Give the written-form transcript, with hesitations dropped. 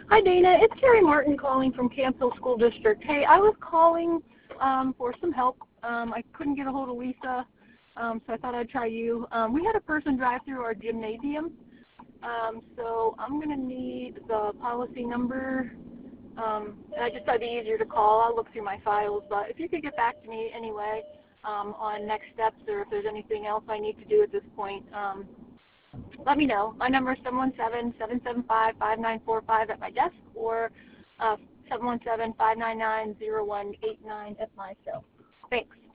Hi, Dana. It's Carrie Martin calling from Campbell School District. Hey, I was calling for some help. I couldn't get a hold of Lisa, so I thought I'd try you. We had a person drive through our gymnasium, so I'm going to need the policy number. I just thought it'd be easier to call. I'll look through my files, but if you could get back to me anyway on next steps or if there's anything else I need to do at this point, let me know. My number is 717-775-5945 at my desk or 717-599-0189 at my cell. Thanks.